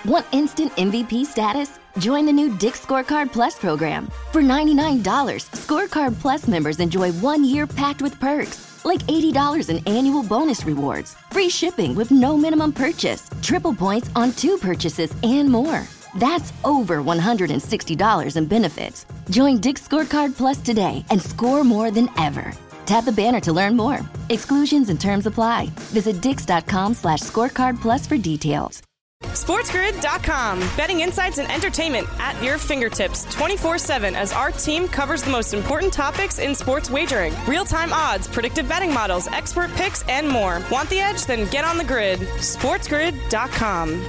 Want instant MVP status? Join the new Dick's Scorecard Plus program. For $99, Scorecard Plus members enjoy 1 year packed with perks, like $80 in annual bonus rewards, free shipping with no minimum purchase, triple points on 2 purchases, and more. That's over $160 in benefits. Join Dick's Scorecard Plus today and score more than ever. Tap the banner to learn more. Exclusions and terms apply. Visit dix.com/scorecardplus for details. SportsGrid.com. Betting insights and entertainment at your fingertips 24/7 as our team covers the most important topics in sports wagering. Real-time odds, predictive betting models, expert picks, and more. Want the edge? Then get on the grid. SportsGrid.com.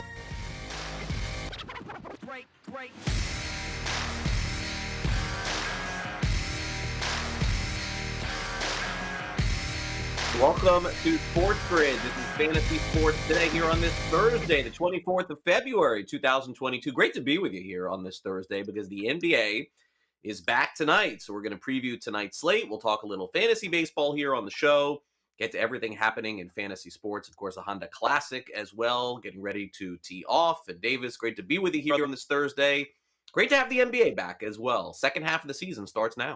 Welcome to Sports Grid. This is Fantasy Sports Today here on this Thursday, the 24th of February, 2022. Great to be with you here on this Thursday because the NBA is back tonight. So we're going to preview tonight's slate. We'll talk a little fantasy baseball here on the show, get to everything happening in fantasy sports. Of course, a Honda Classic as well, getting ready to tee off. And Davis, great to be with you here on this Thursday. Great to have the NBA back as well. Second half of the season starts now.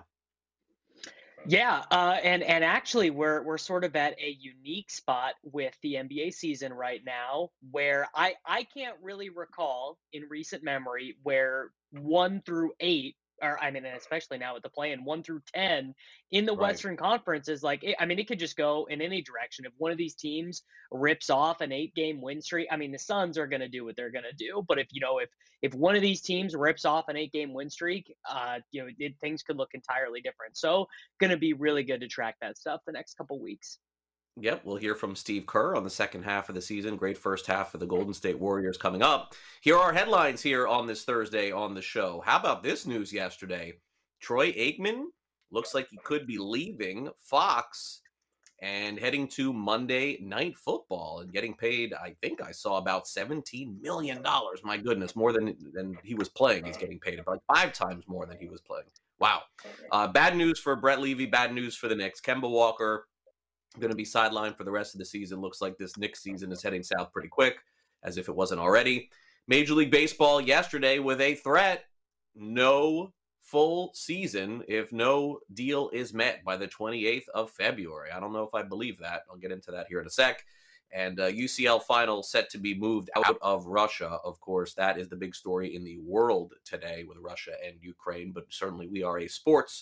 Yeah, and actually we're sort of at a unique spot with the NBA season right now where I can't really recall in recent memory where 1 through 8, or I mean, especially now with the play-in, 1 through 10 in the Western Conference is like, it could just go in any direction. If one of these teams rips off an 8-game win streak, I mean, the Suns are going to do what they're going to do. But if one of these teams rips off an 8-game win streak, things could look entirely different. So going to be really good to track that stuff the next couple weeks. Yep, we'll hear from Steve Kerr on the second half of the season. Great first half for the Golden State Warriors coming up. Here are headlines here on this Thursday on the show. How about this news yesterday? Troy Aikman looks like he could be leaving Fox and heading to Monday Night Football and getting paid, I think I saw about $17 million. My goodness, more than he was playing. He's getting paid about 5 times more than he was playing. Wow. Bad news for Brett Levy, bad news for the Knicks. Kemba Walker going to be sidelined for the rest of the season. Looks like this Knicks season is heading south pretty quick, as if it wasn't already. Major League Baseball yesterday with a threat. No full season if no deal is met by the 28th of February. I don't know if I believe that. I'll get into that here in a sec. And UCL final set to be moved out of Russia. Of course, that is the big story in the world today with Russia and Ukraine. But certainly we are a sports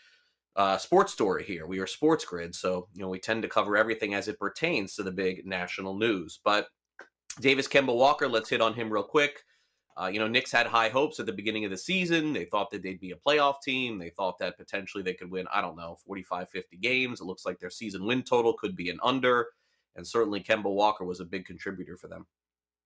story here. We are Sports Grid, so we tend to cover everything as it pertains to the big national news. But Davis Kemba Walker, let's hit on him real quick. Knicks had high hopes at the beginning of the season. They thought that they'd be a playoff team. They thought that potentially they could win, 45, 50 games. It looks like their season win total could be an under, and certainly Kemba Walker was a big contributor for them.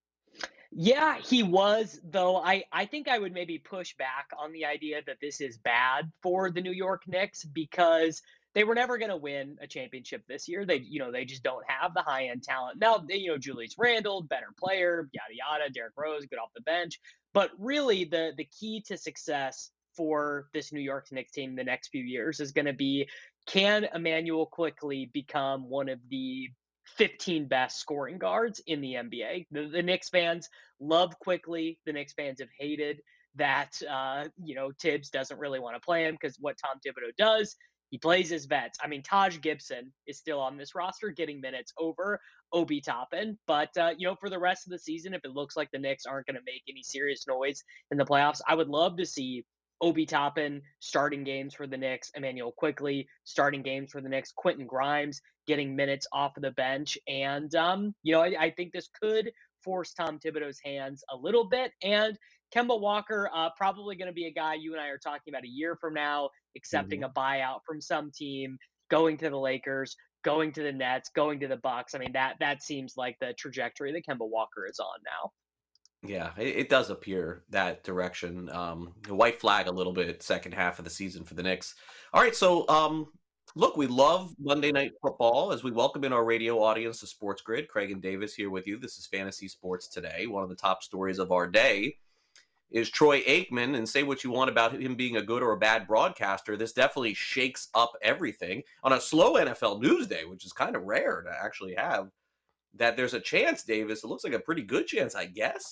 Yeah, he was, though I think I would maybe push back on the idea that this is bad for the New York Knicks because they were never going to win a championship this year. They just don't have the high-end talent. Now, Julius Randle, better player, yada, yada, Derrick Rose, good off the bench. But really the key to success for this New York Knicks team the next few years is going to be, can Immanuel Quickley become one of the 15 best scoring guards in the NBA. The Knicks fans love Quickley. The Knicks fans have hated that, Tibbs doesn't really want to play him because what Tom Thibodeau does, he plays his vets. I mean, Taj Gibson is still on this roster getting minutes over Obi Toppin. But, for the rest of the season, if it looks like the Knicks aren't going to make any serious noise in the playoffs, I would love to see Obi Toppin starting games for the Knicks, Immanuel Quickley starting games for the Knicks, Quentin Grimes getting minutes off of the bench. And, I think this could force Tom Thibodeau's hands a little bit. And Kemba Walker, probably going to be a guy you and I are talking about a year from now, accepting a buyout from some team, going to the Lakers, going to the Nets, going to the Bucks. I mean, that seems like the trajectory that Kemba Walker is on now. Yeah, it does appear that direction. White flag a little bit second half of the season for the Knicks. All right, so look, we love Monday Night Football as we welcome in our radio audience to Sports Grid. Craig and Davis here with you. This is Fantasy Sports Today. One of the top stories of our day is Troy Aikman, and say what you want about him being a good or a bad broadcaster. This definitely shakes up everything on a slow NFL news day, which is kind of rare to actually have, that there's a chance, Davis, it looks like a pretty good chance, I guess,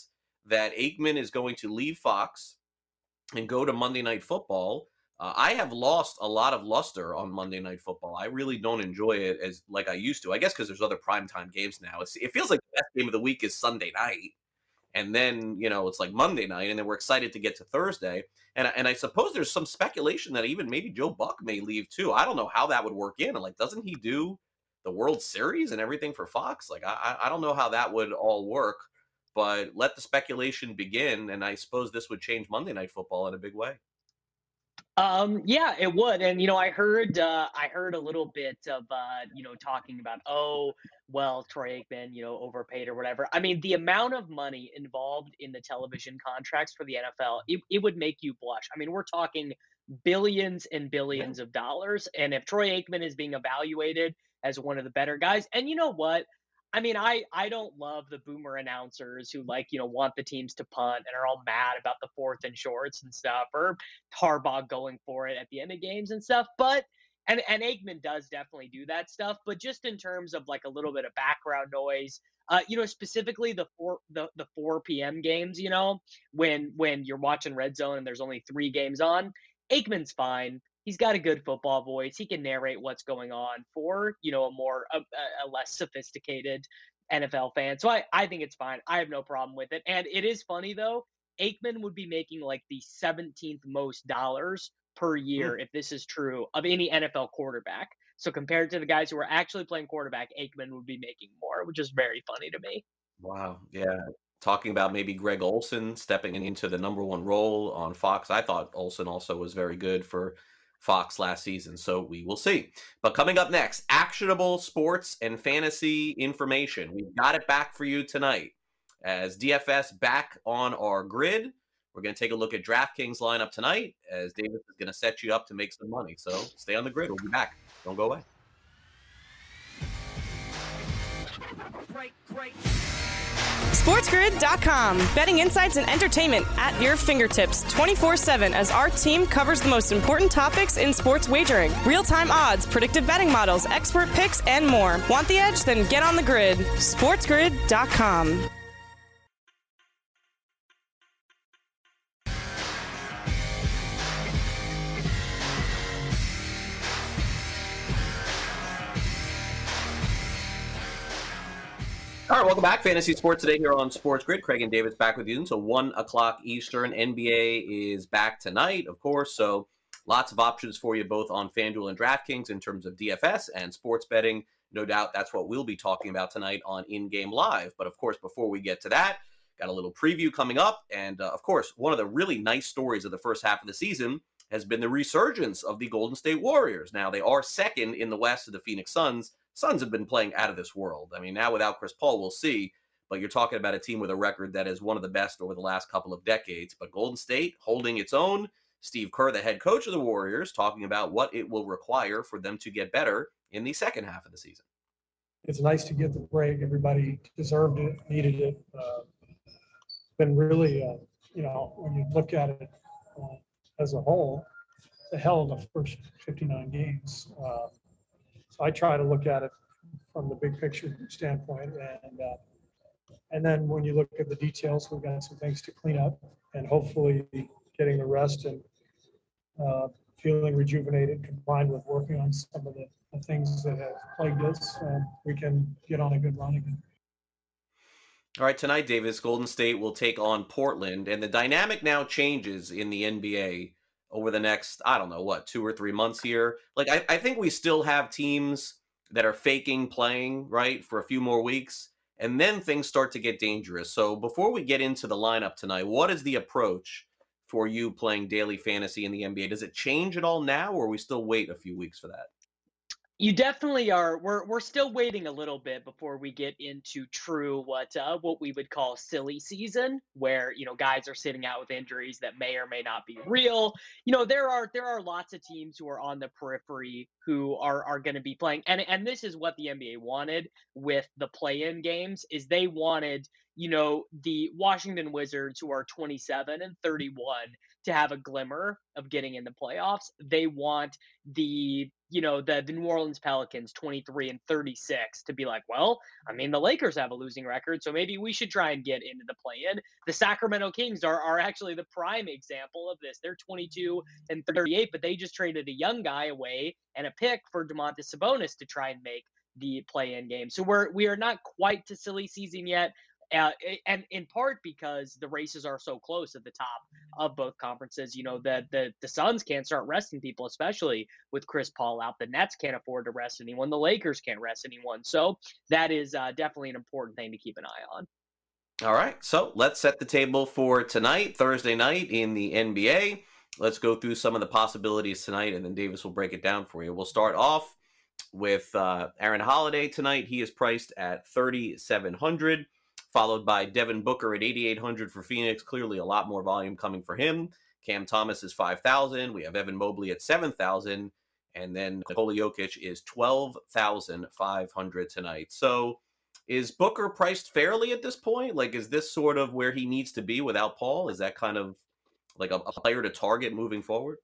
that Aikman is going to leave Fox and go to Monday Night Football. I have lost a lot of luster on Monday Night Football. I really don't enjoy it as like I used to. I guess because there's other primetime games now. It feels like the best game of the week is Sunday night, and then it's like Monday night, and then we're excited to get to Thursday. And I suppose there's some speculation that even maybe Joe Buck may leave too. I don't know how that would work in. Like, doesn't he do the World Series and everything for Fox? Like, I don't know how that would all work. But let the speculation begin, and I suppose this would change Monday Night Football in a big way. Yeah, it would. And I heard a little bit of talking about, oh, well, Troy Aikman, overpaid or whatever. I mean, the amount of money involved in the television contracts for the NFL, it would make you blush. I mean, we're talking billions and billions of dollars. And if Troy Aikman is being evaluated as one of the better guys, and you know what? I mean, I don't love the boomer announcers who want the teams to punt and are all mad about the 4th and shorts and stuff, or Harbaugh going for it at the end of games and stuff. But and Aikman does definitely do that stuff. But just in terms of like a little bit of background noise, specifically the 4 p.m. games, when you're watching Red Zone and there's only 3 games on, Aikman's fine. He's got a good football voice. He can narrate what's going on for, a less sophisticated NFL fan. So I think it's fine. I have no problem with it. And it is funny, though. Aikman would be making like the 17th most dollars per year, if this is true, of any NFL quarterback. So compared to the guys who are actually playing quarterback, Aikman would be making more, which is very funny to me. Wow. Yeah. Talking about maybe Greg Olsen stepping into the number 1 role on Fox. I thought Olsen also was very good for Fox last season, so we will see. But coming up next, actionable sports and fantasy information. We've got it back for you tonight. As DFS back on our grid, we're going to take a look at DraftKings lineup tonight, as Davis is going to set you up to make some money. So stay on the grid. We'll be back. Don't go away. SportsGrid.com. Betting insights and entertainment at your fingertips 24/7 as our team covers the most important topics in sports wagering. Real-time odds, predictive betting models, expert picks, and more. Want the edge? Then get on the grid. SportsGrid.com. All right, welcome back. Fantasy Sports Today here on Sports Grid. Craig and Davis back with you until 1 o'clock Eastern. NBA is back tonight, of course, so lots of options for you both on FanDuel and DraftKings in terms of DFS and sports betting. No doubt that's what we'll be talking about tonight on In Game Live. But, of course, before we get to that, got a little preview coming up. And, of course, one of the really nice stories of the first half of the season has been the resurgence of the Golden State Warriors. Now, they are second in the West to the Phoenix Suns. Suns have been playing out of this world. I mean, now without Chris Paul, we'll see. But you're talking about a team with a record that is one of the best over the last couple of decades. But Golden State holding its own. Steve Kerr, the head coach of the Warriors, talking about what it will require for them to get better in the second half of the season. It's nice to get the break. Everybody deserved it, needed it. It's been really, when you look at it as a whole, it's a hell of the first 59 games. So I try to look at it from the big picture standpoint, and then when you look at the details, we've got some things to clean up, and hopefully getting the rest and feeling rejuvenated, combined with working on some of the things that have plagued us, we can get on a good run again. All right, tonight, Davis, Golden State will take on Portland, and the dynamic now changes in the NBA over the next, 2 or 3 months here. Like, I think we still have teams that are faking playing, right, for a few more weeks, and then things start to get dangerous. So before we get into the lineup tonight, what is the approach for you playing daily fantasy in the NBA? Does it change at all now, or we still wait a few weeks for that? You definitely are. We're still waiting a little bit before we get into true what we would call silly season, where guys are sitting out with injuries that may or may not be real. There are lots of teams who are on the periphery who are going to be playing, and this is what the NBA wanted with the play-in games. Is they wanted the Washington Wizards, who are 27 and 31, to have a glimmer of getting in the playoffs. They want the the New Orleans Pelicans 23-36 to be like, well, I mean, the Lakers have a losing record, so maybe we should try and get into the play-in. The Sacramento Kings are actually the prime example of this. They're 22-38, but they just traded a young guy away and a pick for Domantas Sabonis to try and make the play-in game. So we are not quite to silly season yet. And in part because the races are so close at the top of both conferences. The Suns can't start resting people, especially with Chris Paul out. The Nets can't afford to rest anyone. The Lakers can't rest anyone. So that is definitely an important thing to keep an eye on. All right, so let's set the table for tonight, Thursday night in the NBA. Let's go through some of the possibilities tonight, and then Davis will break it down for you. We'll start off with Aaron Holiday tonight. He is priced at $3,700. Followed by Devin Booker at $8,800 for Phoenix. Clearly a lot more volume coming for him. Cam Thomas is $5,000. We have Evan Mobley at $7,000. And then Nikola Jokic is $12,500 tonight. So is Booker priced fairly at this point? Like, is this sort of where he needs to be without Paul? Is that kind of like a player to target moving forward?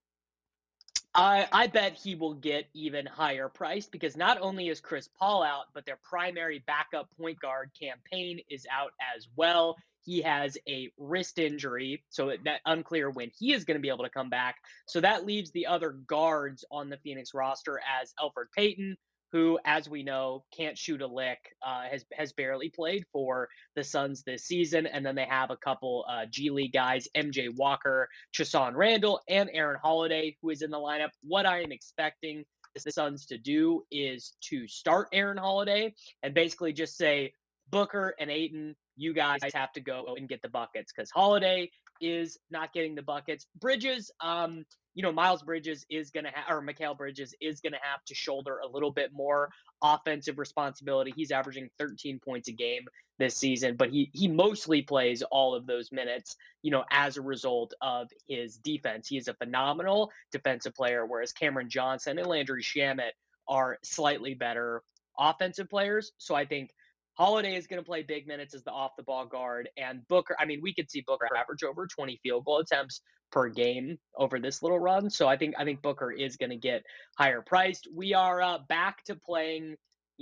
I bet he will get even higher priced because not only is Chris Paul out, but their primary backup point guard, Cam Payne, is out as well. He has a wrist injury, so that unclear when he is going to be able to come back. So that leaves the other guards on the Phoenix roster as Elfrid Payton, who, as we know, can't shoot a lick, has barely played for the Suns this season. And then they have a couple G League guys, MJ Walker, Chasson Randall, and Aaron Holiday, who is in the lineup. What I am expecting the Suns to do is to start Aaron Holiday and basically just say, Booker and Ayton, you guys have to go and get the buckets because Holiday is not getting the buckets. Bridges, Miles Bridges is going to have, or Mikal Bridges is going to have to shoulder a little bit more offensive responsibility. He's averaging 13 points a game this season, but he mostly plays all of those minutes, as a result of his defense. He is a phenomenal defensive player, whereas Cameron Johnson and Landry Shamet are slightly better offensive players. So I think Holiday is going to play big minutes as the off-the-ball guard, and Booker, we could see Booker average over 20 field goal attempts per game over this little run. So I think Booker is going to get higher priced. We are back to playing,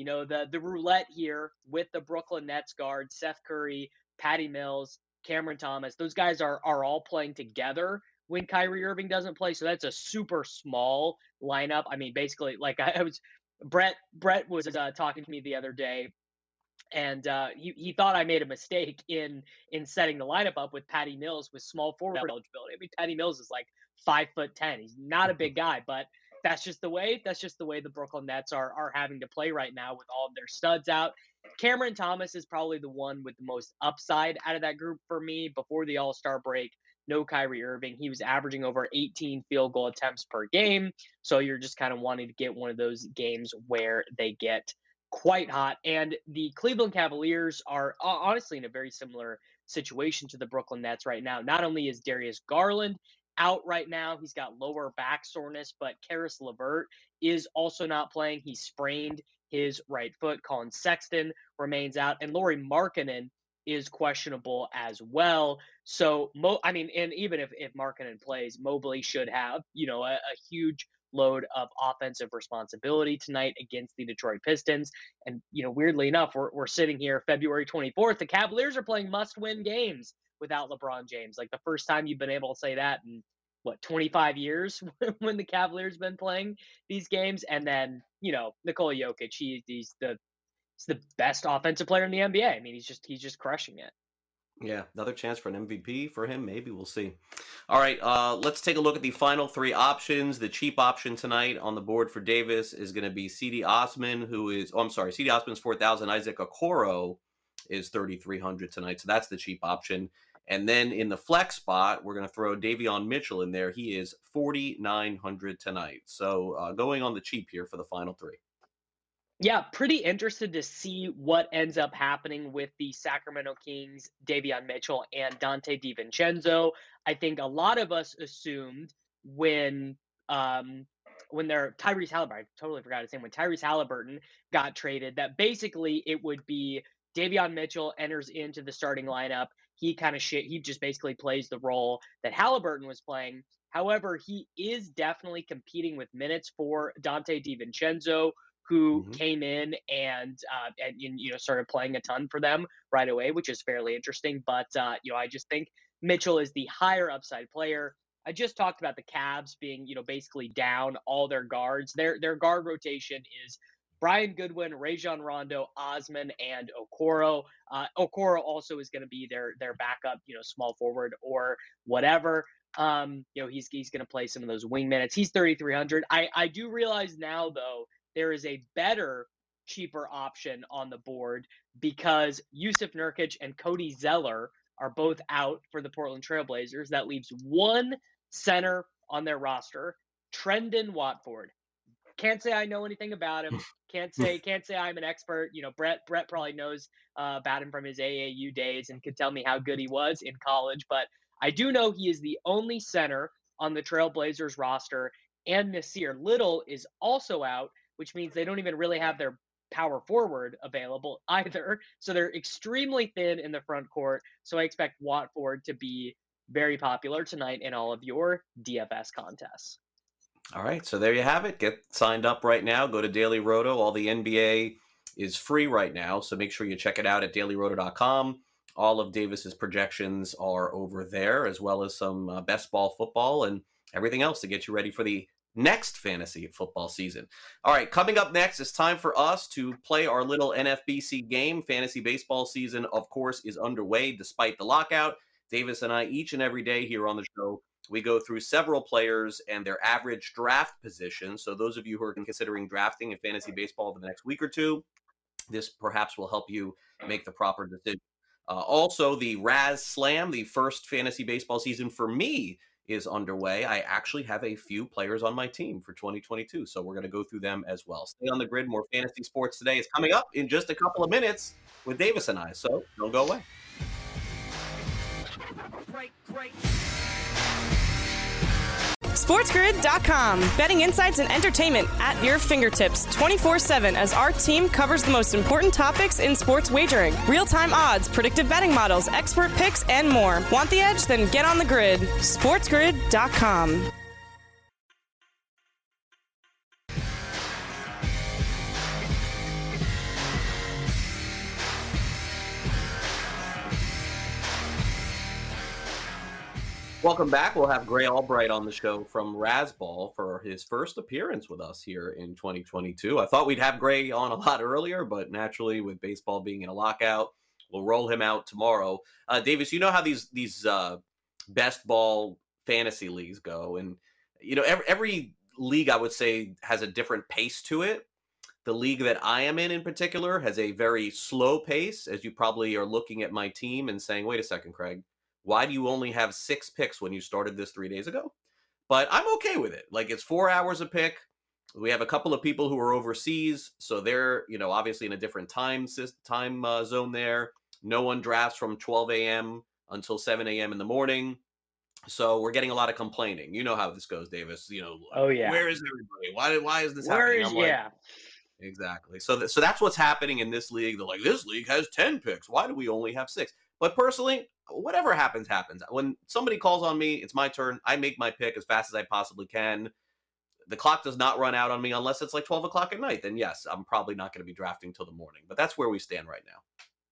the roulette here with the Brooklyn Nets guard, Seth Curry, Patty Mills, Cameron Thomas. Those guys are all playing together when Kyrie Irving doesn't play. So that's a super small lineup. Basically, like Brett was talking to me the other day. And he thought I made a mistake in setting the lineup up with Patty Mills with small forward eligibility. Patty Mills is like 5'10". He's not a big guy, but that's just the way the Brooklyn Nets are having to play right now with all of their studs out. Cameron Thomas is probably the one with the most upside out of that group for me. Before the All-Star break, no Kyrie Irving. He was averaging over 18 field goal attempts per game. So you're just kind of wanting to get one of those games where they get quite hot. And the Cleveland Cavaliers are honestly in a very similar situation to the Brooklyn Nets right now. Not only is Darius Garland out right now, he's got lower back soreness, but Karis LeVert is also not playing. He sprained his right foot. Colin Sexton remains out, and Lauri Markkanen is questionable as well. So, and even if Markkanen plays, Mobley should have, a huge load of offensive responsibility tonight against the Detroit Pistons. And, weirdly enough, we're sitting here February 24th. The Cavaliers are playing must-win games without LeBron James. Like the first time you've been able to say that in, 25 years when the Cavaliers been playing these games. And then, Nikola Jokic, he's the best offensive player in the NBA. He's just crushing it. Yeah, another chance for an MVP for him. Maybe we'll see. All right, let's take a look at the final three options. The cheap option tonight on the board for Davis is going to be Cedi Osman, Cedi Osman's $4,000. Isaac Okoro is $3,300 tonight. So that's the cheap option. And then in the flex spot, we're going to throw Davion Mitchell in there. He is $4,900 tonight. So going on the cheap here for the final three. Yeah, pretty interested to see what ends up happening with the Sacramento Kings, Davion Mitchell, and Dante DiVincenzo. I think a lot of us assumed when Tyrese Halliburton, I totally forgot his name, when Tyrese Halliburton got traded, that basically it would be Davion Mitchell enters into the starting lineup. he he just basically plays the role that Halliburton was playing. However, he is definitely competing with minutes for Dante DiVincenzo, who came in and started playing a ton for them right away, which is fairly interesting. But I just think Mitchell is the higher upside player. I just talked about the Cavs being basically down all their guards. Their guard rotation is Brian Goodwin, Rajon Rondo, Osman, and Okoro. Okoro also is going to be their backup, small forward or whatever. He's going to play some of those wing minutes. He's 3,300. I do realize now, though, there is a better, cheaper option on the board because Yusuf Nurkic and Cody Zeller are both out for the Portland Trailblazers. That leaves one center on their roster, Trendon Watford. Can't say I know anything about him. Can't say I'm an expert. Brett probably knows about him from his AAU days and could tell me how good he was in college. But I do know he is the only center on the Trailblazers roster, and Nasir Little is also out, which means they don't even really have their power forward available either. So they're extremely thin in the front court. So I expect Watford to be very popular tonight in all of your DFS contests. All right, so there you have it. Get signed up right now. Go to Daily Roto. All the NBA is free right now, so make sure you check it out at dailyroto.com. All of Davis's projections are over there, as well as some best ball football and everything else to get you ready for the next fantasy football season. All right, coming up next, it's time for us to play our little NFBC game. Fantasy baseball season, of course, is underway despite the lockout. Davis and I, each and every day here on the show, we go through several players and their average draft position. So those of you who are considering drafting in fantasy baseball over the next week or two, this perhaps will help you make the proper decision. Also, the Raz Slam, the first fantasy baseball season for me, is underway. I actually have a few players on my team for 2022, so we're going to go through them as well. Stay on the grid. More fantasy sports today is coming up in just a couple of minutes with Davis and I, so don't go away. Great. SportsGrid.com. Betting insights and entertainment at your fingertips 24/7 as our team covers the most important topics in sports wagering. Real-time odds, predictive betting models, expert picks, and more. Want the edge? Then get on the grid. SportsGrid.com. Welcome back. We'll have Gray Albright on the show from Razzball for his first appearance with us here in 2022. I thought we'd have Gray on a lot earlier, but naturally with baseball being in a lockout, we'll roll him out tomorrow. Davis, you know how these best ball fantasy leagues go, and every league I would say has a different pace to it. The league that I am in particular has a very slow pace, as you probably are looking at my team and saying, wait a second, Craig, why do you only have 6 picks when you started this 3 days ago? But I'm okay with it. Like, it's 4 hours a pick. We have a couple of people who are overseas, so they're, obviously in a different time zone there. No one drafts from 12 a.m. until 7 a.m. in the morning. So we're getting a lot of complaining. You know how this goes, Davis. Oh, yeah. Where is everybody? Why is this happening? Yeah. Exactly. So that's what's happening in this league. They're like, this league has 10 picks. Why do we only have 6? But personally, whatever happens, happens. When somebody calls on me, it's my turn. I make my pick as fast as I possibly can. The clock does not run out on me unless it's like 12 o'clock at night. Then yes, I'm probably not going to be drafting till the morning. But that's where we stand right now.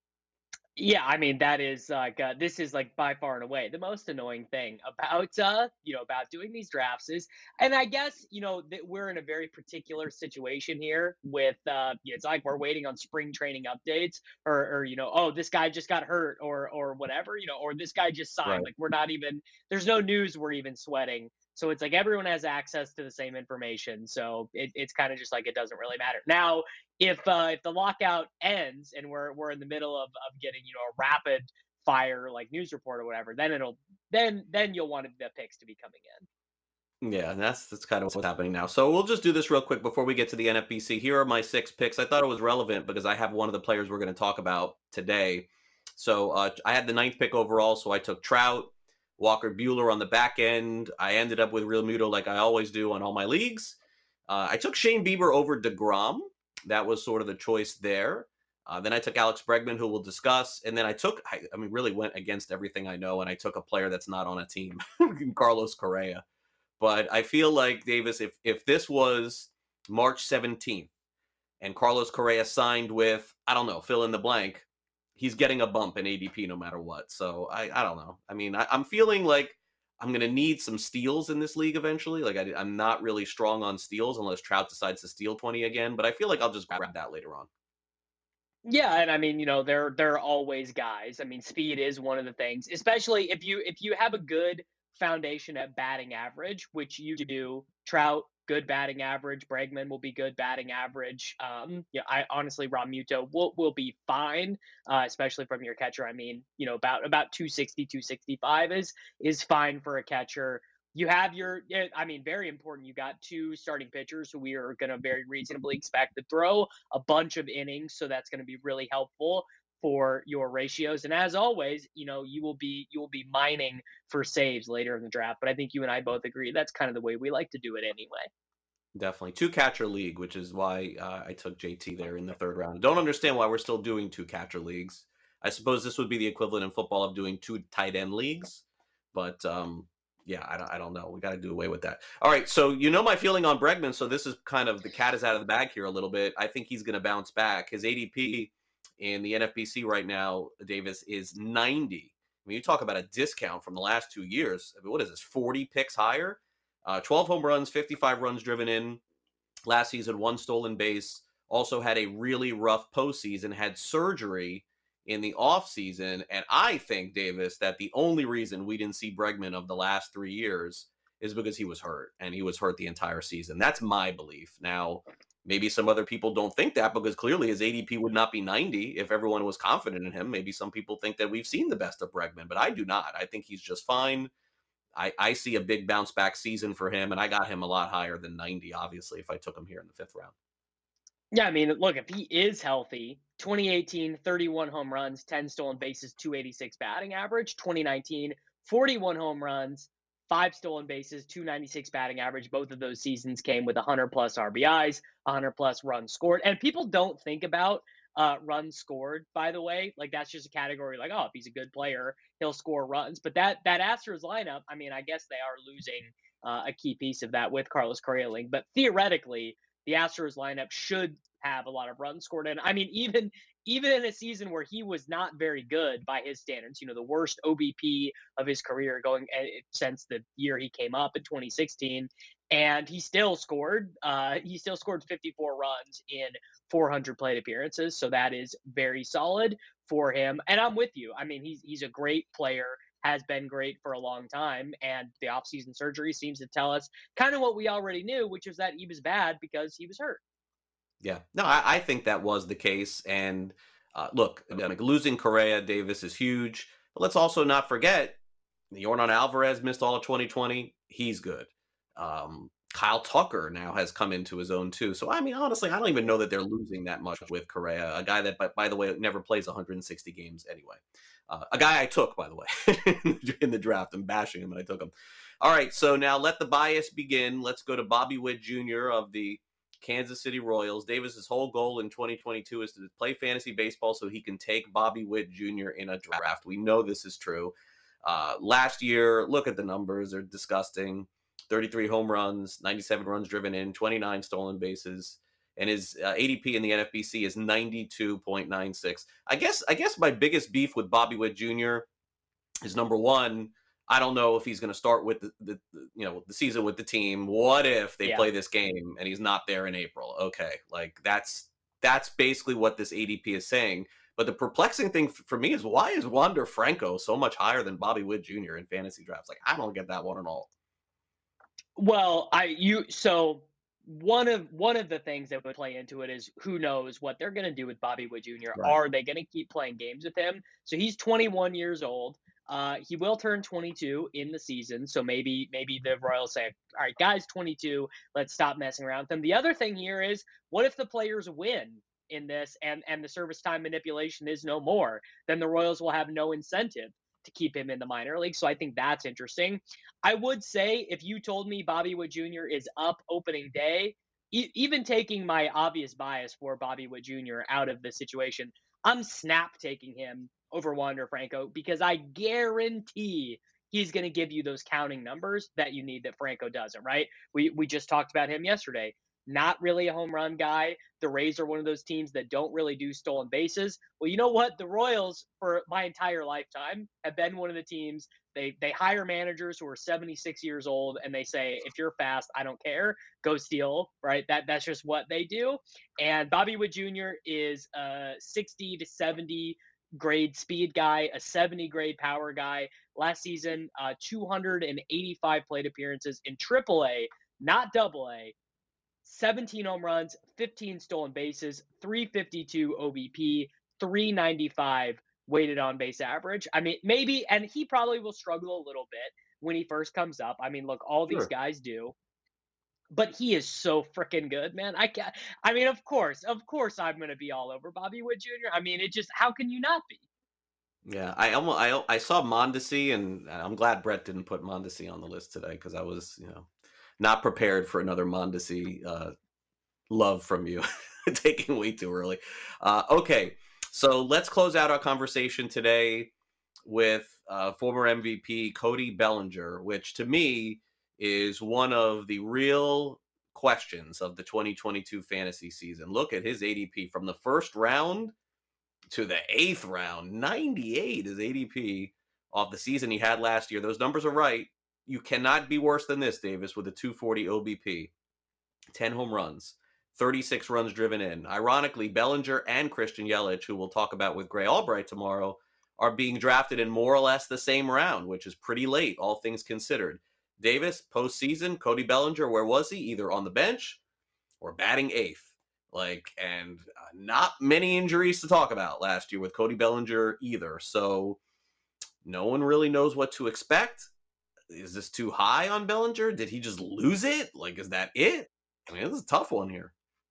Yeah, I mean, that is this is by far and away the most annoying thing about about doing these drafts is, and I guess that we're in a very particular situation here with it's like we're waiting on spring training updates or oh, this guy just got hurt or whatever, or this guy just signed. Right. Like, we're not even, there's no news we're even sweating. So it's like everyone has access to the same information. So it's kind of just like it doesn't really matter. Now, if the lockout ends and we're in the middle of getting a rapid fire like news report or whatever, then you'll want the picks to be coming in. Yeah, that's kind of what's happening now. So we'll just do this real quick before we get to the NFBC. Here are my 6 picks. I thought it was relevant because I have one of the players we're going to talk about today. So I had the 9th pick overall, so I took Trout, Walker Buehler on the back end. I ended up with Real Muto like I always do on all my leagues. I took Shane Bieber over DeGrom. That was sort of the choice there. Then I took Alex Bregman, who we'll discuss. And then I really went against everything I know, and I took a player that's not on a team, Carlos Correa. But I feel like, Davis, if this was March 17th and Carlos Correa signed with, I don't know, fill in the blank, he's getting a bump in ADP no matter what. So I don't know. I mean, I'm feeling like I'm going to need some steals in this league eventually. Like I'm not really strong on steals unless Trout decides to steal 20 again, but I feel like I'll just grab that later on. Yeah, and I mean, there are always guys. I mean, speed is one of the things, especially if you have a good foundation at batting average, which you do. Trout, good batting average. Bregman will be good batting average. I honestly, Realmuto will be fine, especially from your catcher. I mean, about 260, 265 is fine for a catcher. You have very important. You got two starting pitchers who we are going to very reasonably expect to throw a bunch of innings. So that's going to be really helpful for your ratios. And as always, you will be mining for saves later in the draft. But I think you and I both agree that's kind of the way we like to do it anyway. Definitely. 2-catcher league, which is why I took JT there in the third round. Don't understand why we're still doing 2-catcher leagues. I suppose this would be the equivalent in football of doing 2 tight end leagues. But yeah, I don't know. We got to do away with that. All right, so my feeling on Bregman, so this is kind of the cat is out of the bag here a little bit. I think he's going to bounce back. His ADP in the NFBC right now, Davis, is 90. I mean, you talk about a discount from the last 2 years. I mean, what is this, 40 picks higher? 12 home runs, 55 runs driven in. Last season, 1 stolen base. Also had a really rough postseason, had surgery in the offseason. And I think, Davis, that the only reason we didn't see Bregman of the last 3 years is because he was hurt, and he was hurt the entire season. That's my belief. Now, maybe some other people don't think that because clearly his ADP would not be 90 if everyone was confident in him. Maybe some people think that we've seen the best of Bregman, but I do not. I think he's just fine. I see a big bounce back season for him, and I got him a lot higher than 90, obviously, if I took him here in the 5th round. Yeah, I mean, look, if he is healthy, 2018, 31 home runs, 10 stolen bases, 286 batting average. 2019, 41 home runs, 5 stolen bases, 296 batting average. Both of those seasons came with 100 plus RBIs, 100 plus runs scored. And people don't think about runs scored, by the way. Like, that's just a category like, oh, if he's a good player, he'll score runs. But that Astros lineup, I mean, I guess they are losing a key piece of that with Carlos Correa. But theoretically, the Astros lineup should have a lot of runs scored. And I mean, even in a season where he was not very good by his standards, the worst OBP of his career going since the year he came up in 2016, and he still scored 54 runs in 400 plate appearances. So that is very solid for him. And I'm with you. I mean, he's a great player, has been great for a long time. And the offseason surgery seems to tell us kind of what we already knew, which is that he was bad because he was hurt. Yeah, no, I think that was the case. And look, losing Correa, Davis, is huge. But let's also not forget, Yordan Alvarez missed all of 2020. He's good. Kyle Tucker now has come into his own too. So, I mean, honestly, I don't even know that they're losing that much with Correa, a guy that, by the way, never plays 160 games anyway. A guy I took, by the way, in the draft. I'm bashing him, and I took him. All right, so now let the bias begin. Let's go to Bobby Witt Jr. of the Kansas City Royals. Davis's whole goal in 2022 is to play fantasy baseball so he can take Bobby Witt Jr. in a draft. We know this is true. Last year, look at the numbers. They're disgusting. 33 home runs, 97 runs driven in, 29 stolen bases, and his ADP in the NFBC is 92.96. I guess my biggest beef with Bobby Witt Jr. is, number one, I don't know if he's going to start with the season with the team. What if they play this game and he's not there in April? Okay, like that's basically what this ADP is saying. But the perplexing thing for me is, why is Wander Franco so much higher than Bobby Witt Jr. in fantasy drafts? Like, I don't get that one at all. Well, one of the things that would play into it is who knows what they're going to do with Bobby Witt Jr. Right. Are they going to keep playing games with him? So he's 21 years old. He will turn 22 in the season. So maybe the Royals say, all right, guys, 22, let's stop messing around with him. The other thing here is, what if the players win in this and the service time manipulation is no more? Then the Royals will have no incentive to keep him in the minor league. So I think that's interesting. I would say, if you told me Bobby Witt Jr. is up opening day, even taking my obvious bias for Bobby Witt Jr. out of the situation, I'm snap taking him over Wander Franco because I guarantee he's going to give you those counting numbers that you need that Franco doesn't, right? We just talked about him yesterday. Not really a home run guy. The Rays are one of those teams that don't really do stolen bases. Well, you know what? The Royals, for my entire lifetime, have been one of the teams. They hire managers who are 76 years old, and they say, if you're fast, I don't care. Go steal, right? That's just what they do. And Bobby Witt Jr. is a 60 to 70 grade speed guy, a 70 grade power guy. Last season, 285 plate appearances in AAA, not AA. 17 home runs, 15 stolen bases, 352 OBP, 395 weighted on base average. I mean, maybe, and he probably will struggle a little bit when he first comes up. I mean, look, all these guys do, but he is so freaking good, man. I mean, of course, I'm going to be all over Bobby Witt Jr. I mean, how can you not be? Yeah, I saw Mondesi, and I'm glad Brett didn't put Mondesi on the list today because I was, not prepared for another Mondesi love from you, taking way too early. Okay, so let's close out our conversation today with former MVP Cody Bellinger, which to me is one of the real questions of the 2022 fantasy season. Look at his ADP from the first round to the 8th round. 98 is ADP off the season he had last year. Those numbers are right. You cannot be worse than this, Davis, with a 240 OBP, 10 home runs, 36 runs driven in. Ironically, Bellinger and Christian Yelich, who we'll talk about with Gray Albright tomorrow, are being drafted in more or less the same round, which is pretty late, all things considered. Davis, postseason, Cody Bellinger, where was he? Either on the bench or batting 8th. And not many injuries to talk about last year with Cody Bellinger either. So no one really knows what to expect. Is this too high on Bellinger? Did he just lose it? Is that it? I mean, this is a tough one here.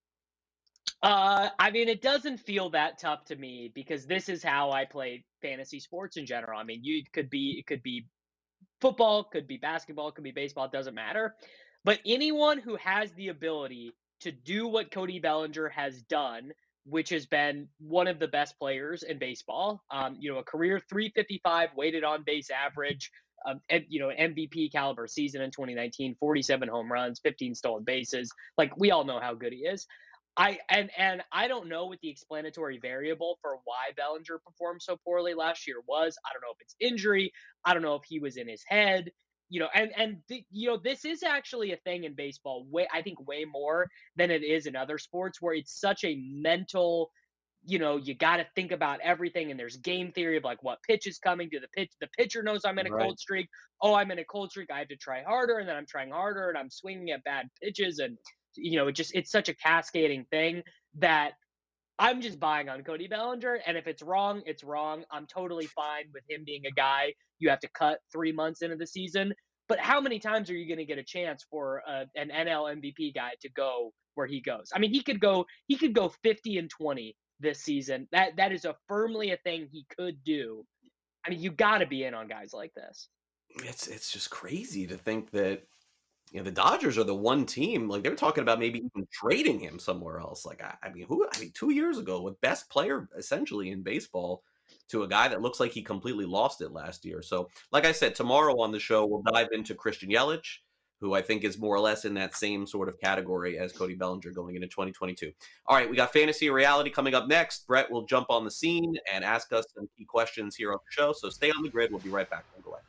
I mean, it doesn't feel that tough to me because this is how I play fantasy sports in general. I mean, it could be football, could be basketball, could be baseball, it doesn't matter. But anyone who has the ability to do what Cody Bellinger has done, which has been one of the best players in baseball, a career 355 weighted on base average, an MVP caliber season in 2019, 47 home runs, 15 stolen bases. We all know how good he is. I don't know what the explanatory variable for why Bellinger performed so poorly last year was. I don't know if it's injury. I don't know if he was in his head. This is actually a thing in baseball. I think way more than it is in other sports, where it's such a mental. You got to think about everything, and there's game theory of what pitch is coming to the pitch. The pitcher knows I'm in a cold streak. Oh, I'm in a cold streak. I have to try harder, and then I'm trying harder, and I'm swinging at bad pitches, and it's such a cascading thing that I'm just buying on Cody Bellinger. And if it's wrong, it's wrong. I'm totally fine with him being a guy you have to cut 3 months into the season. But how many times are you going to get a chance for an NL MVP guy to go where he goes? I mean, he could go 50 and 20 this season. That is firmly a thing he could do. I mean, you got to be in on guys like this. It's just crazy to think that the Dodgers are the one team. They were talking about maybe even trading him somewhere else. 2 years ago, with best player essentially in baseball, to a guy that looks like he completely lost it last year. So, like I said, tomorrow on the show we'll dive into Christian Yelich, who I think is more or less in that same sort of category as Cody Bellinger going into 2022. All right, we got Fantasy Reality coming up next. Brett will jump on the scene and ask us some key questions here on the show. So stay on the grid. We'll be right back. Don't go away.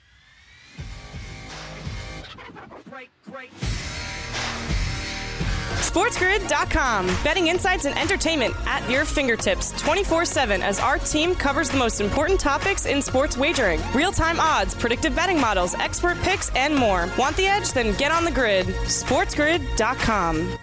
SportsGrid.com. Betting insights and entertainment at your fingertips 24/7 as our team covers the most important topics in sports wagering. Real-time odds, predictive betting models, expert picks, and more. Want the edge? Then get on the grid. SportsGrid.com.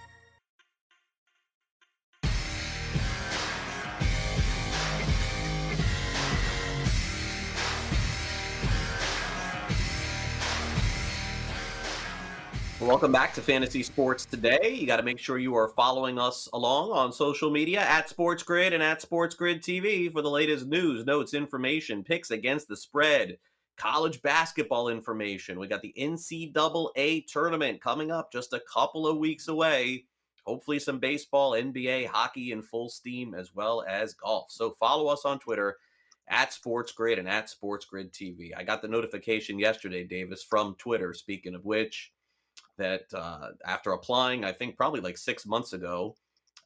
Welcome back to Fantasy Sports Today. You got to make sure you are following us along on social media at SportsGrid and at SportsGrid TV for the latest news, notes, information, picks against the spread, college basketball information. We got the NCAA tournament coming up just a couple of weeks away. Hopefully some baseball, NBA, hockey in full steam, as well as golf. So follow us on Twitter at SportsGrid and at SportsGrid TV. I got the notification yesterday, Davis, from Twitter, speaking of which, that after applying, I think probably like 6 months ago,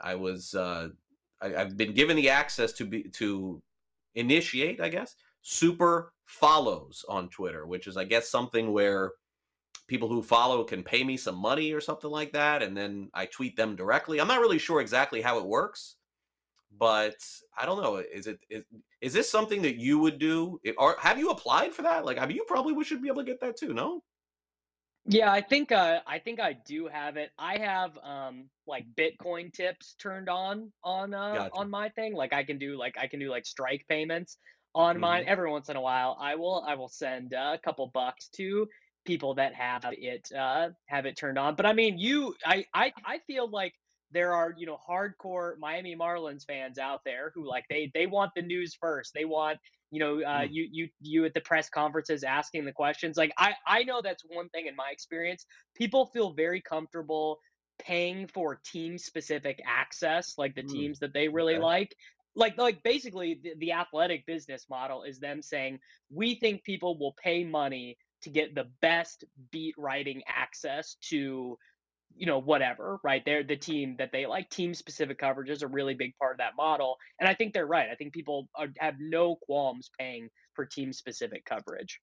I've been given the access to initiate, I guess, super follows on Twitter, which is, I guess, something where people who follow can pay me some money or something like that, and then I tweet them directly. I'm not really sure exactly how it works, but I don't know. Is this something that you would do? Or have you applied for that? Like, I mean, you probably should be able to get that too, no? Yeah, I think I do have it. I have like Bitcoin tips turned Gotcha. on my thing. Like I can do like strike payments on mine Hmm. every once in a while. I will send a couple bucks to people that have it turned on. But I mean, I feel like there are, hardcore Miami Marlins fans out there who like they want the news first. They want Mm. you at the press conferences asking the questions. Like I know that's one thing in my experience. People feel very comfortable paying for team specific access, like the Mm. teams that they really Okay. like. Like basically the athletic business model is them saying we think people will pay money to get the best beat writing access to whatever, right? They're the team that they like. Team specific coverage is a really big part of that model. And I think they're right. I think people have no qualms paying for team specific coverage.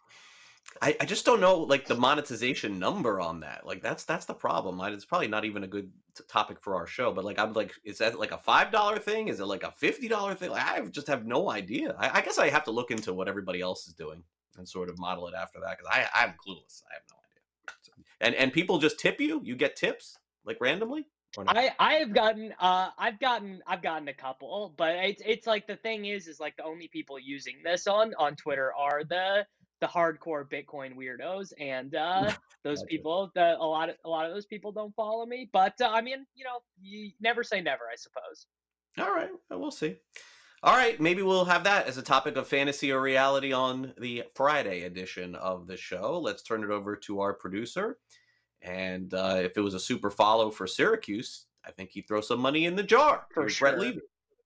I just don't know, like, the monetization number on that. Like, that's the problem. It's probably not even a good topic for our show. But like, I'm like, is that like a $5 thing? Is it like a $50 thing? Like, I just have no idea. I guess I have to look into what everybody else is doing and sort of model it after that, because I'm clueless. I have no idea. So, and people just tip you. You get tips like randomly or no? I have gotten I've gotten a couple, but it's like the thing is like the only people using this on Twitter are the hardcore Bitcoin weirdos, and those Gotcha. people, a lot of those people don't follow me. But I mean, you never say never, I suppose. All right, well, we'll see. All right, maybe we'll have that as a topic of fantasy or reality on the Friday edition of the show. Let's turn it over to our producer. And if it was a super follow for Syracuse, I think he'd throw some money in the jar. For Here's Brett sure. Levy.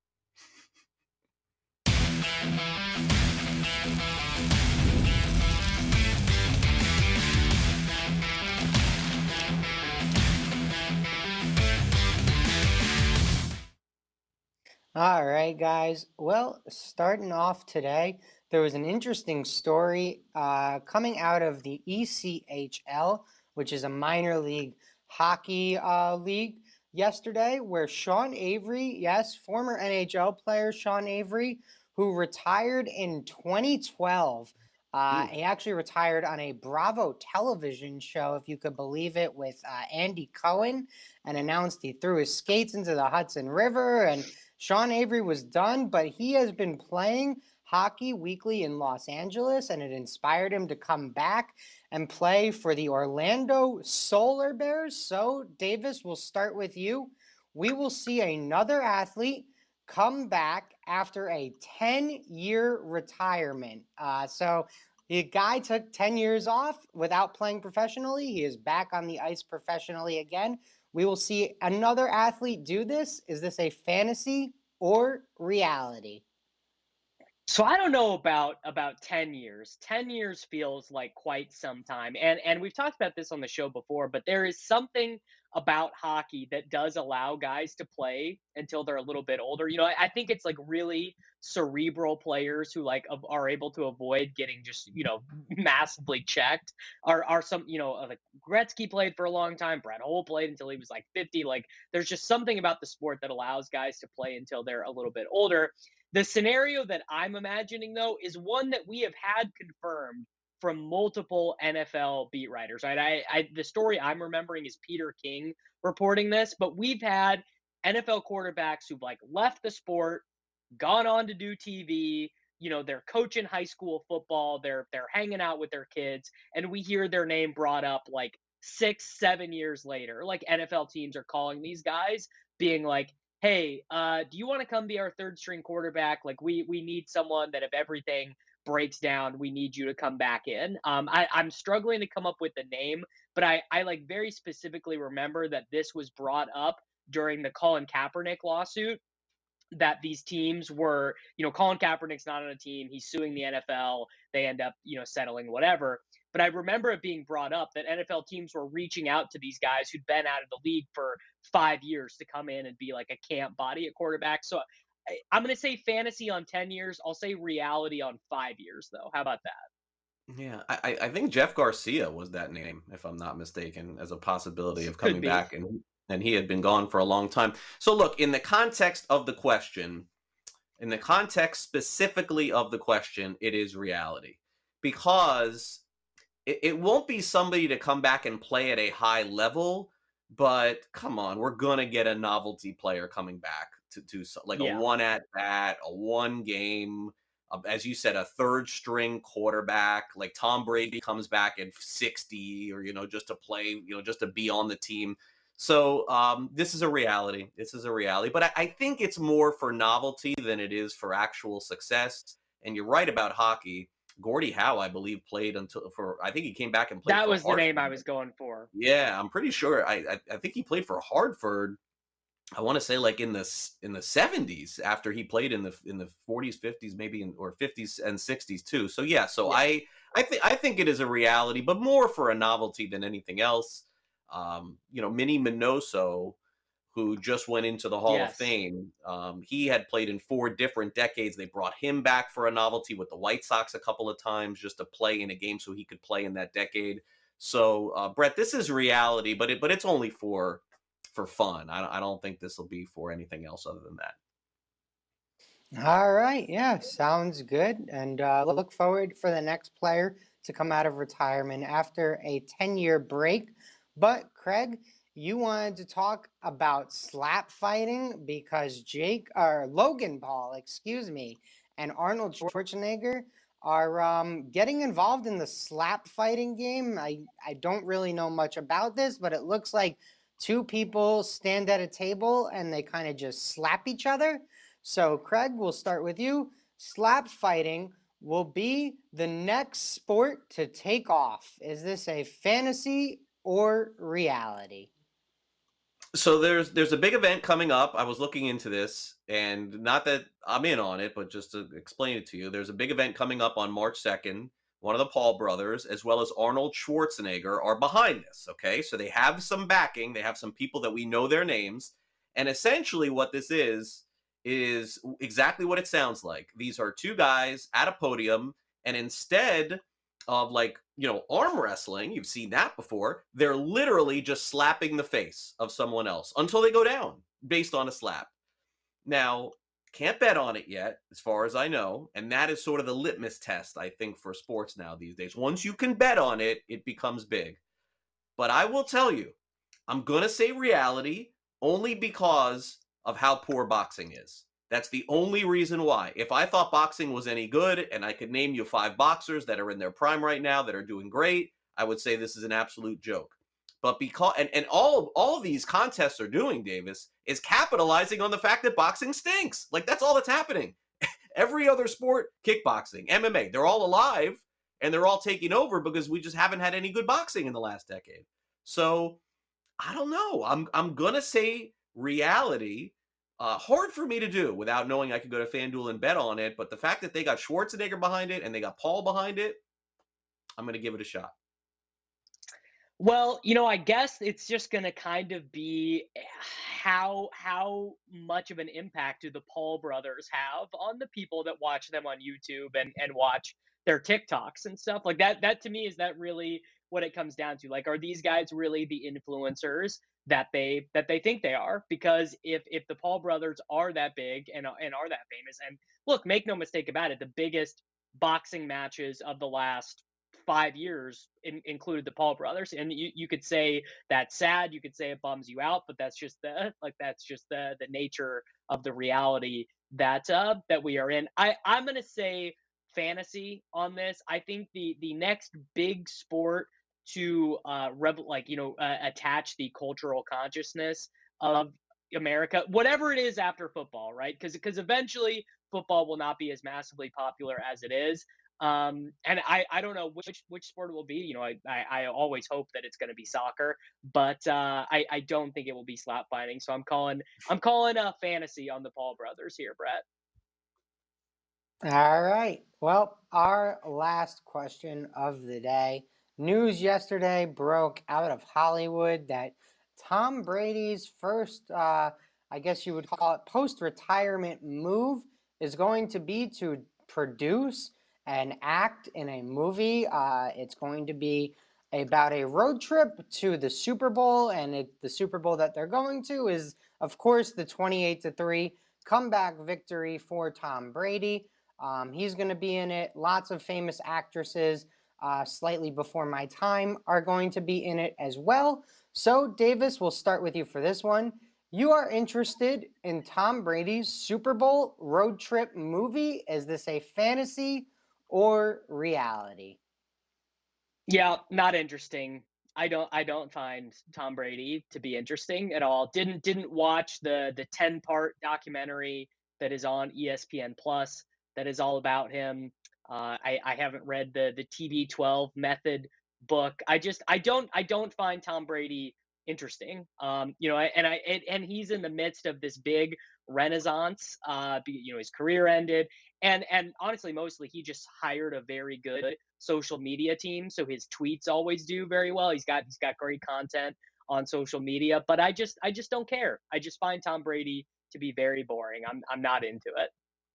All right, guys. Well, starting off today, there was an interesting story coming out of the ECHL, which is a minor league hockey league, yesterday, where Sean Avery, yes, former NHL player Sean Avery, who retired in 2012. Hmm. He actually retired on a Bravo television show, if you could believe it, with Andy Cohen, and announced he threw his skates into the Hudson River, and Sean Avery was done, but he has been playing hockey weekly in Los Angeles, and it inspired him to come back and play for the Orlando Solar Bears. So, Davis, we'll start with you. We will see another athlete come back after a 10-year retirement. So the guy took 10 years off without playing professionally. He is back on the ice professionally again. We will see another athlete do this. Is this a fantasy or reality? So I don't know about 10 years. 10 years feels like quite some time. And we've talked about this on the show before, but there is something about hockey that does allow guys to play until they're a little bit older. I think it's like really cerebral players who like are able to avoid getting just, massively checked are some, like Gretzky played for a long time, Brett Hull played until he was like 50. Like there's just something about the sport that allows guys to play until they're a little bit older. The scenario that I'm imagining, though, is one that we have had confirmed from multiple NFL beat writers. Right? The story I'm remembering is Peter King reporting this, but we've had NFL quarterbacks who've like left the sport, gone on to do TV. They're coaching high school football. They're hanging out with their kids, and we hear their name brought up like 6-7 years later. Like NFL teams are calling these guys, being like, hey, do you want to come be our third string quarterback? Like we need someone that if everything breaks down, we need you to come back in. I'm struggling to come up with the name, but I like very specifically remember that this was brought up during the Colin Kaepernick lawsuit, that these teams were, Colin Kaepernick's not on a team. He's suing the NFL. They end up, settling whatever. But I remember it being brought up that NFL teams were reaching out to these guys who'd been out of the league for 5 years to come in and be like a camp body at quarterback. So I'm going to say fantasy on 10 years. I'll say reality on 5 years, though. How about that? Yeah, I think Jeff Garcia was that name, if I'm not mistaken, as a possibility of coming back, and he had been gone for a long time. So look, in the context of the question, in the context specifically of the question, it is reality, because it won't be somebody to come back and play at a high level, but come on, we're gonna get a novelty player coming back to like a one at bat, a one game. As you said, a third string quarterback, like Tom Brady comes back at 60, or, just to play, just to be on the team. So this is a reality. This is a reality. But I think it's more for novelty than it is for actual success. And you're right about hockey. Gordie Howe, I believe, played I think he came back and played. That was Hartford. The name I was going for. Yeah, I'm pretty sure. I think he played for Hartford. I want to say like in the 70s, after he played in the 40s, 50s, maybe or 50s and 60s too. So yeah, I think it is a reality, but more for a novelty than anything else. Minnie Minoso, who just went into the Hall of Fame, he had played in 4 different decades. They brought him back for a novelty with the White Sox a couple of times just to play in a game so he could play in that decade. So Brett, this is reality, but it's only for fun. I don't think this will be for anything else other than that. All right. Yeah, sounds good. And look forward for the next player to come out of retirement after a 10-year break. But Craig, you wanted to talk about slap fighting because Logan Paul, and Arnold Schwarzenegger are getting involved in the slap fighting game. I don't really know much about this, but it looks like 2 people stand at a table and they kind of just slap each other. So, Craig, we'll start with you. Slap fighting will be the next sport to take off. Is this a fantasy or reality? So there's a big event coming up. I was looking into this, and not that I'm in on it, but just to explain it to you, there's a big event coming up on March 2nd. One of the Paul brothers, as well as Arnold Schwarzenegger, are behind this, okay? So they have some backing. They have some people that we know their names. And essentially what this is exactly what it sounds like. These are 2 guys at a podium, and instead of arm wrestling, you've seen that before, they're literally just slapping the face of someone else until they go down based on a slap. Now, can't bet on it yet, as far as I know. And that is sort of the litmus test, I think, for sports now these days. Once you can bet on it, it becomes big. But I will tell you, I'm going to say reality only because of how poor boxing is. That's the only reason why. If I thought boxing was any good and I could name you 5 boxers that are in their prime right now that are doing great, I would say this is an absolute joke. But because and all of these contests are doing, Davis, is capitalizing on the fact that boxing stinks. Like, that's all that's happening. Every other sport, kickboxing, MMA, they're all alive and they're all taking over because we just haven't had any good boxing in the last decade. So I don't know. I'm gonna say reality. Hard for me to do without knowing I could go to FanDuel and bet on it. But the fact that they got Schwarzenegger behind it and they got Paul behind it, I'm going to give it a shot. Well, I guess it's just going to kind of be how much of an impact do the Paul brothers have on the people that watch them on YouTube and watch their TikToks and stuff like that. That to me, is that really what it comes down to? Like, are these guys really the influencers that they think they are? Because if the Paul brothers are that big and are that famous, and look, make no mistake about it, the biggest boxing matches of the last 5 years included the Paul brothers, and you could say that's sad, you could say it bums you out, but that's just the nature of the reality that we are in. I'm gonna say fantasy on this. I think the next big sport to attach the cultural consciousness of America, whatever it is after football, right? Because eventually football will not be as massively popular as it is. And I don't know which sport it will be. You know, I always hope that it's going to be soccer, but I don't think it will be slap fighting. So I'm calling a fantasy on the Paul brothers here, Brett. All right. Well, our last question of the day. News yesterday broke out of Hollywood that Tom Brady's first, I guess you would call it, post-retirement move is going to be to produce and act in a movie. It's going to be about a road trip to the Super Bowl, and the Super Bowl that they're going to is, of course, the 28-3 comeback victory for Tom Brady. He's going to be in it. Lots of famous actresses, slightly before my time, are going to be in it as well. So, Davis, we'll start with you for this one. You are interested in Tom Brady's Super Bowl road trip movie. Is this a fantasy or reality? Yeah, not interesting. I don't find Tom Brady to be interesting at all. Didn't watch the 10-part documentary that is on ESPN Plus that is all about him. I haven't read the TB12 method book. I don't find Tom Brady interesting. You know, and he's in the midst of this big renaissance. You know, his career ended, and honestly, mostly he just hired a very good social media team, so his tweets always do very well. He's got great content on social media, but I just don't care. I just find Tom Brady to be very boring. I'm not into it.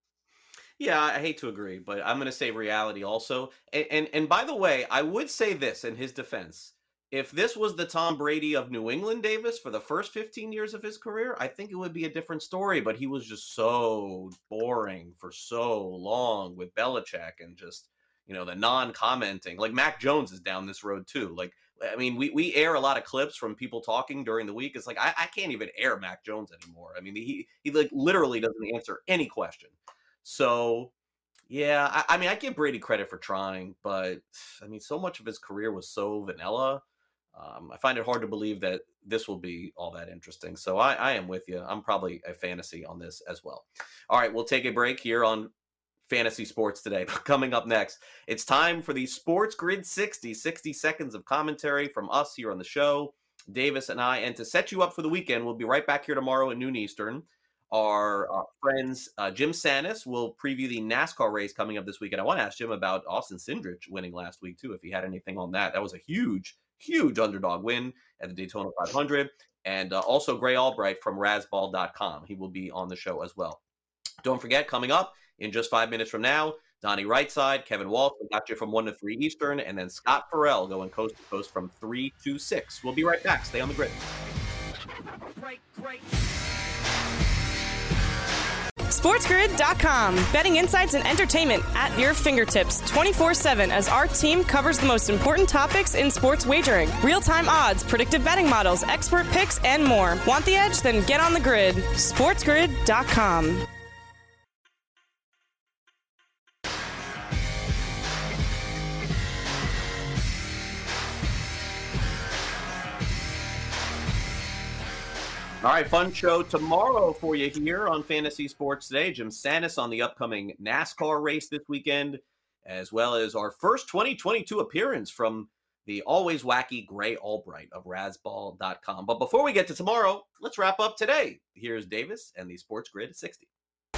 Yeah, I hate to agree, but I'm going to say reality also. And by the way, I would say this in his defense. If this was the Tom Brady of New England, Davis, for the first 15 years of his career, I think it would be a different story. But he was just so boring for so long with Belichick and just, you know, the non-commenting. Like Mac Jones is down this road too. Like, I mean, we air a lot of clips from people talking during the week. It's like, I can't even air Mac Jones anymore. I mean, he like literally doesn't answer any question. So, yeah, I mean, I give Brady credit for trying, but I mean, so much of his career was so vanilla. I find it hard to believe that this will be all that interesting. So I am with you. I'm probably a fantasy on this as well. All right, we'll take a break here on Fantasy Sports Today. Coming up next, it's time for the Sports Grid 60 seconds of commentary from us here on the show, Davis and I. And to set you up for the weekend, we'll be right back here tomorrow at noon Eastern. Our friends Jim Sanis will preview the NASCAR race coming up this weekend. I want to ask Jim about Austin Cindric winning last week, too, if he had anything on that. That was a huge underdog win at the Daytona 500. And also Gray Albright from Razzball.com. He will be on the show as well. Don't forget, coming up in just 5 minutes from now, Donnie Rightside, Kevin Walsh, we got you from 1 to 3 Eastern, and then Scott Farrell going coast to coast from 3 to 6. We'll be right back. Stay on the grid. SportsGrid.com. Betting insights and entertainment at your fingertips 24/7 as our team covers the most important topics in sports wagering. Real-time odds, predictive betting models, expert picks, and more. Want the edge? Then get on the grid. SportsGrid.com. All right, fun show tomorrow for you here on Fantasy Sports Today. Jim Sanis on the upcoming NASCAR race this weekend, as well as our first 2022 appearance from the always wacky Gray Albright of Razzball.com. But before we get to tomorrow, let's wrap up today. Here's Davis and the Sports Grid 60.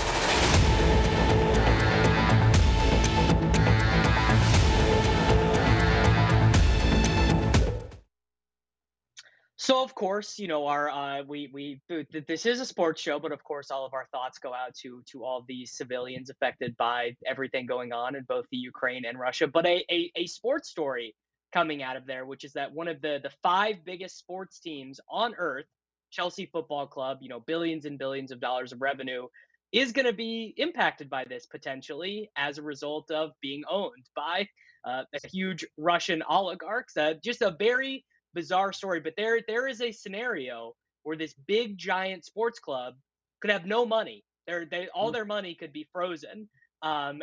So of course, you know, this is a sports show, but of course, all of our thoughts go out to all of these civilians affected by everything going on in both the Ukraine and Russia. But a sports story coming out of there, which is that one of the 5 biggest sports teams on earth, Chelsea Football Club, you know, billions and billions of dollars of revenue, is going to be impacted by this potentially as a result of being owned by a huge Russian oligarchs. Just a very bizarre story, but there is a scenario where this big giant sports club could have no money. All their money could be frozen. The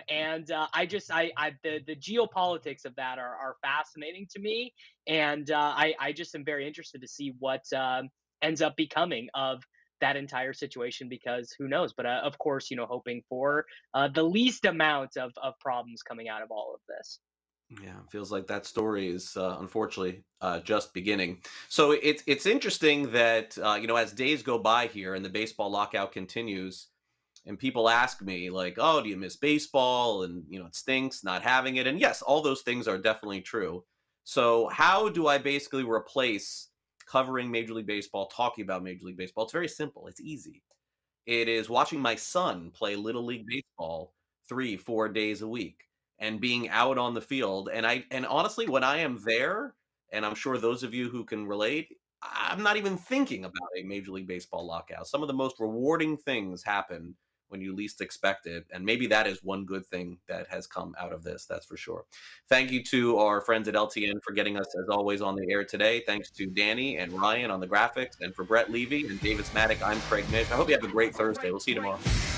geopolitics of that are fascinating to me, and I just am very interested to see what ends up becoming of that entire situation, because who knows? But of course, hoping for the least amount of problems coming out of all of this. Yeah, it feels like that story is unfortunately just beginning. So it's interesting that as days go by here and the baseball lockout continues, and people ask me like, "Oh, do you miss baseball?" And it stinks not having it. And yes, all those things are definitely true. So how do I basically replace covering Major League Baseball, talking about Major League Baseball? It's very simple. It's easy. It is watching my son play Little League Baseball 3-4 days a week and being out on the field. And honestly, when I am there, and I'm sure those of you who can relate, I'm not even thinking about a Major League Baseball lockout. Some of the most rewarding things happen when you least expect it. And maybe that is one good thing that has come out of this, that's for sure. Thank you to our friends at LTN for getting us, as always, on the air today. Thanks to Danny and Ryan on the graphics. And for Brett Levy and Davis Maddock, I'm Craig Mish. I hope you have a great Thursday. We'll see you tomorrow.